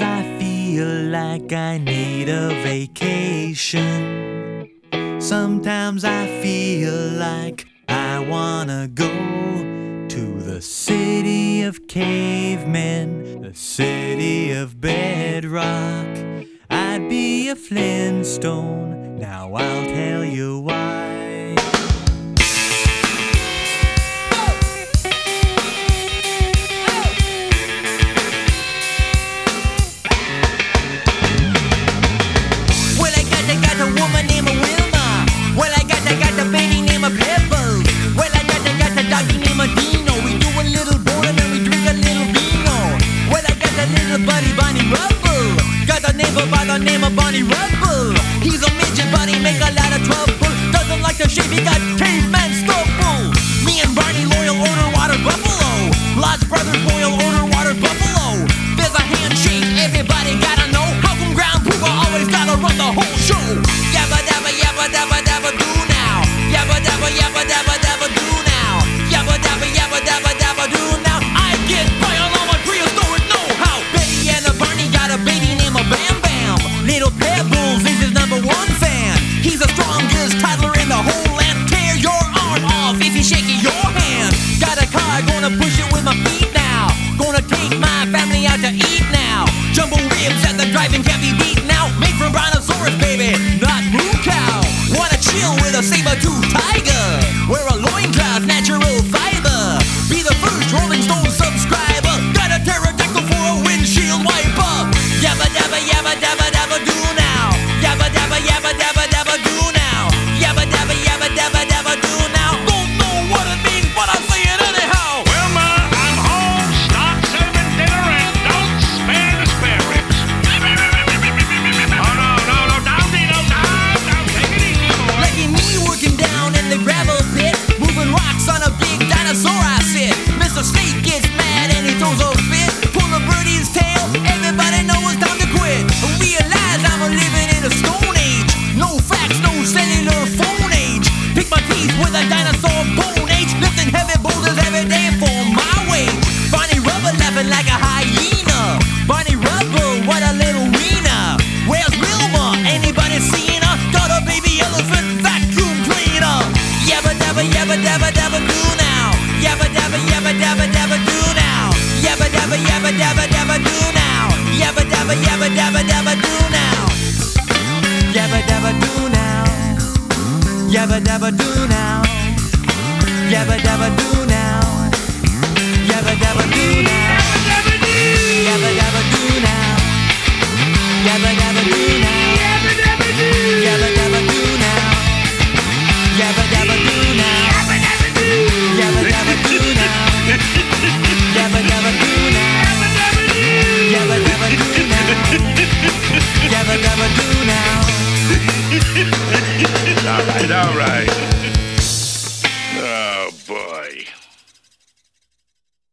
I feel like I need a vacation. Sometimes I feel like I wanna go to the city of cavemen, the city of bedrock. I'd be a Flintstone, now I'll tell you why. Got a woman named Wilma. Well, I got a baby named Pebbles. Well, I got a doggy named Dino. We do a little boredom and we drink a little vino. Well, I got a little buddy, Bonnie Rubble. Got a neighbor by the name of Bonnie Rubble. He's a midget, but he make a lot of trouble. Doesn't like to shave, he got caveman stubble. Me and Barney loyal order water buffalo. Lodge Brothers loyal order water buffalo. There's a handshake, everybody gotta know. How come Ground Pooper always gotta run the whole show? Yabba dabba yabba dabba dabba do now. Yabba dabba yabba dabba dabba do now. Yabba dabba yabba dabba dabba do now. I get by on all my prehistoric know-how. Betty and a Barney got a baby named Bam Bam. Little Pebbles is his #1 fan. He's the strongest toddler in the whole land. Tear your arm off if he's shaking your hand. Got a car, gonna push it with my feet now. Gonna take my family out to eat now. Jumbo ribs at the drive-in can't be beat now. Made from Brontosaurus, baby, not moo cow. Wanna chill with a saber-tooth tiger. Wear a loincloth, natural fiber. Be the first Rolling Stone subscriber. Got a pterodactyl for a windshield wiper. Yabba dabba yabba dabba dabba do now. Yabba dabba yabba dabba dabba do now. Yabba dabba yabba dabba dabba do now. Don't know what it means, but I say it anyhow. Wilma, I'm home. Stop serving dinner and don't spare the spare ribs. Oh, no, down, Dino, down, take it easy, boy. Lucky me working down in the gravel pit, moving rocks on a big dinosaur I sit. Mr. Snake gets mad and he throws a fit. Pull a birdie's tail, everybody know it's time to quit. Realize I'm living in a stone age. No fax, no cellular phone age. Pick my teeth with a dinosaur bone age. Lifting heavy boulders every day for my wage. Barney Rubble laughing like a hyena. Barney Rubble, what a little wiener. Where's Wilma? Anybody seen her? Got a baby elephant vacuum cleaner. Yabba dabba yabba dabba dabba do now. Yabba dabba yabba dabba dabba do now. Yabba dabba yabba dabba dabba do now. Yabba dabba yabba dabba dabba do now. Yabba dabba do now. Yabba dabba do now. Yabba dabba do now.